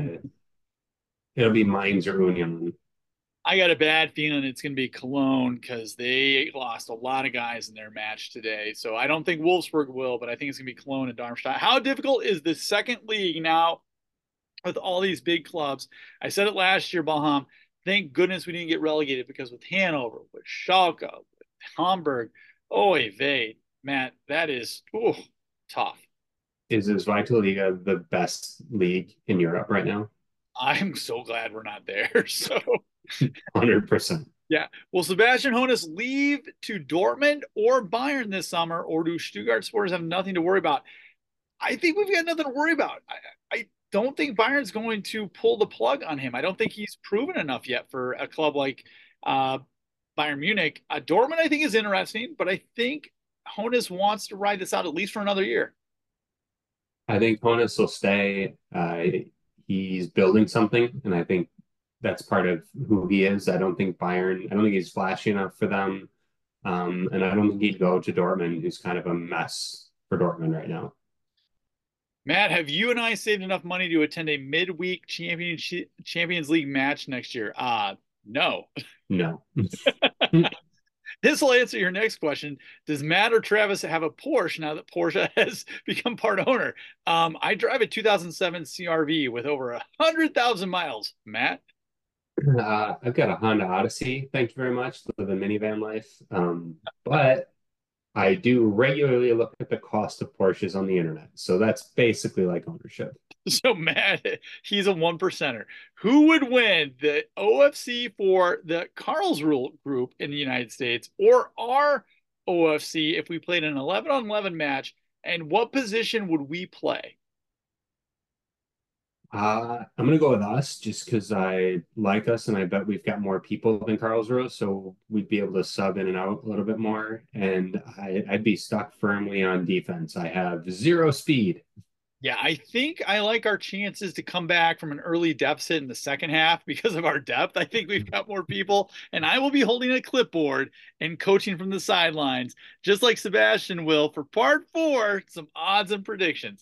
It'll be Mainz or Union. I got a bad feeling it's going to be Cologne because they lost a lot of guys in their match today. So I don't think Wolfsburg will, but I think it's going to be Cologne and Darmstadt. How difficult is the second league now with all these big clubs? I said it last year, Baham. Thank goodness we didn't get relegated, because with Hanover, with Schalke, with Hamburg, oy vey, Matt, that is tough. Is Zweite the best league in Europe right now? I'm so glad we're not there. So 100%. Yeah. Will Sebastian Hoeneß leave to Dortmund or Bayern this summer, or do Stuttgart supporters have nothing to worry about? I think we've got nothing to worry about. I don't think Bayern's going to pull the plug on him. I don't think he's proven enough yet for a club like Bayern Munich. Dortmund, I think, is interesting, but I think Hoeneß wants to ride this out at least for another year. I think Hoeneß will stay. He's building something, and I think that's part of who he is. I don't think he's flashy enough for them. And I don't think he'd go to Dortmund, who's kind of a mess for Dortmund right now. Matt, have you and I saved enough money to attend a midweek Champions League match next year? No. No. This will answer your next question. Does Matt or Travis have a Porsche now that Porsche has become part owner? I drive a 2007 CRV with over 100,000 miles. Matt? I've got a Honda Odyssey. Thank you very much. Live a minivan life. But I do regularly look at the cost of Porsches on the internet. So that's basically like ownership. So Matt, he's a 1%er. Who would win, the OFC for the Karlsruhe group in the United States, or our OFC if we played an 11-on-11 match? And what position would we play? I'm going to go with us just because I like us, and I bet we've got more people than Karlsruhe, so we'd be able to sub in and out a little bit more. And I'd be stuck firmly on defense. I have 0 speed. Yeah, I think I like our chances to come back from an early deficit in the second half because of our depth. I think we've got more people, and I will be holding a clipboard and coaching from the sidelines, just like Sebastian will, for part 4, some odds and predictions.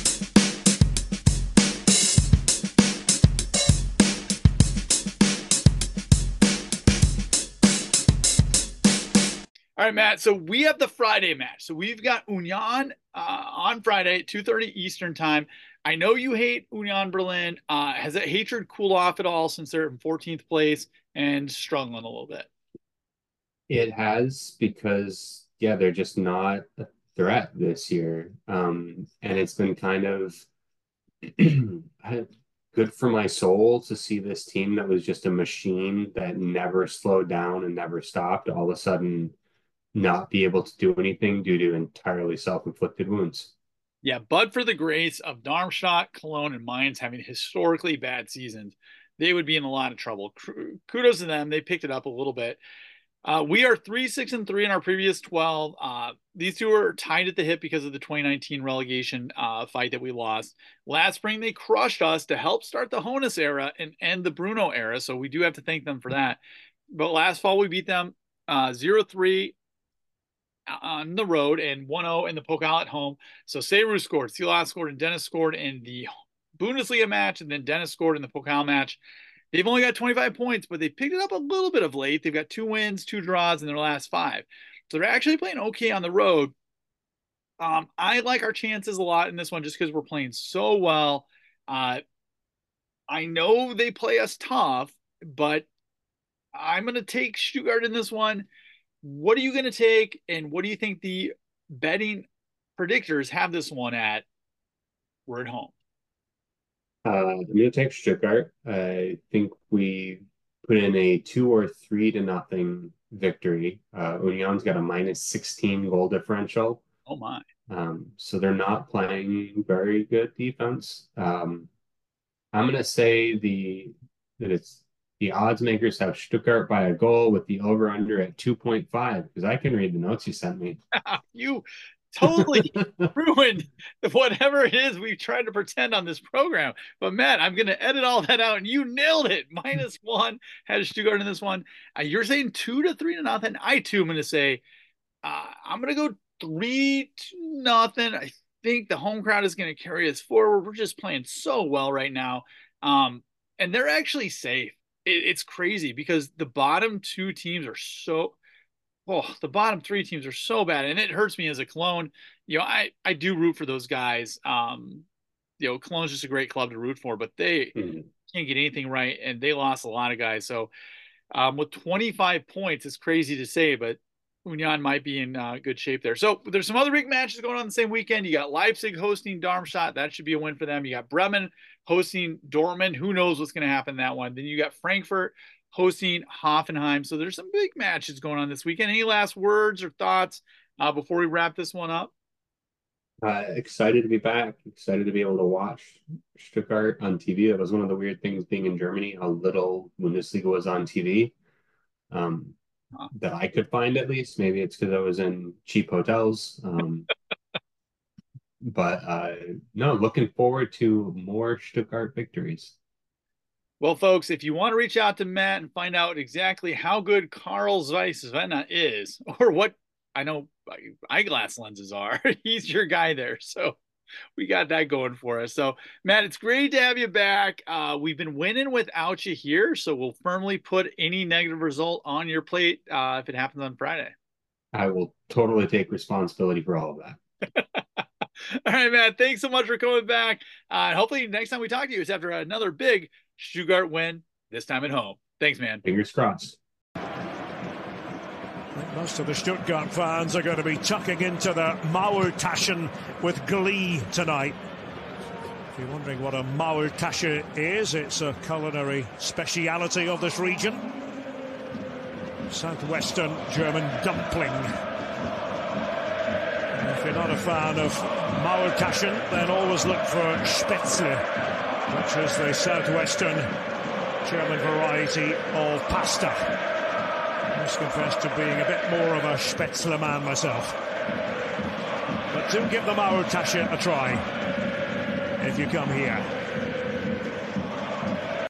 All right, Matt. So we have the Friday match. So we've got Union on Friday at 2:30 Eastern time. I know you hate Union Berlin. Has that hatred cooled off at all since they're in 14th place and struggling a little bit? It has, because, yeah, they're just not a threat this year. And it's been kind of good for my soul to see this team that was just a machine that never slowed down and never stopped all of a sudden not be able to do anything due to entirely self-inflicted wounds. Yeah, but for the grace of Darmstadt, Cologne, and Mainz having historically bad seasons, they would be in a lot of trouble. Kudos to them. They picked it up a little bit. We are 3-6-3 in our previous 12. These two are tied at the hip because of the 2019 relegation fight that we lost. Last spring, they crushed us to help start the Hoeneß era and end the Bruno era, so we do have to thank them for that. But last fall, we beat them 0-3 on the road and 1-0 in the Pokal at home. So Seru scored, Silas scored, and Dennis scored in the Bundesliga match, and then Dennis scored in the Pokal match. They've only got 25 points, but they picked it up a little bit of late. They've got 2 wins, 2 draws in their last 5. So they're actually playing okay on the road. I like our chances a lot in this one just because we're playing so well. I know they play us tough, but I'm going to take Stuttgart in this one. What are you going to take, and what do you think the betting predictors have this one at? We're at home. I'm going to take Stuttgart. I think we put in a 2 or 3-0 victory. Union's got a -16 goal differential. Oh my! So they're not playing very good defense. I'm going to say the odds makers have Stuttgart by a goal with the over/under at 2.5, because I can read the notes you sent me. totally ruined whatever it is we've tried to pretend on this program. But Matt, I'm going to edit all that out, and you nailed it. -1 had Stuttgart in this one. You're saying 2 to 3 to nothing. I too am going to say I'm going to go 3 to nothing. I think the home crowd is going to carry us forward. We're just playing so well right now, and they're actually safe. It's crazy because the bottom 2 teams are so. Oh, the bottom 3 teams are so bad, and it hurts me as a Cologne. I do root for those guys. Cologne's just a great club to root for, but they can't get anything right, and they lost a lot of guys. So with 25 points, it's crazy to say, but Union might be in good shape there. So there's some other big matches going on the same weekend. You got Leipzig hosting Darmstadt. That should be a win for them. You got Bremen hosting Dortmund. Who knows what's going to happen in that one. Then you got Frankfurt hosting Hoffenheim. So there's some big matches going on this weekend. Any last words or thoughts before we wrap this one up? Excited to be back. Excited to be able to watch Stuttgart on TV. It was one of the weird things being in Germany, how little Bundesliga was on TV that I could find, at least. Maybe it's because I was in cheap hotels. But no, looking forward to more Stuttgart victories. Well, folks, if you want to reach out to Matt and find out exactly how good Carl Zeiss Vena is, or what I know eyeglass lenses are, he's your guy there. So we got that going for us. So, Matt, it's great to have you back. We've been winning without you here, so we'll firmly put any negative result on your plate if it happens on Friday. I will totally take responsibility for all of that. All right, Matt, thanks so much for coming back. Hopefully next time we talk to you is after another big Stuttgart win, this time at home. Thanks, man. Fingers crossed. Most of the Stuttgart fans are going to be tucking into their Maultaschen with glee tonight. If you're wondering what a Maultasche is, it's a culinary speciality of this region. Southwestern German dumpling. And if you're not a fan of Maultaschen, then always look for Spätzle, which is the southwestern German variety of pasta. I must confess to being a bit more of a Spätzle man myself. But do give the Maultaschen a try if you come here.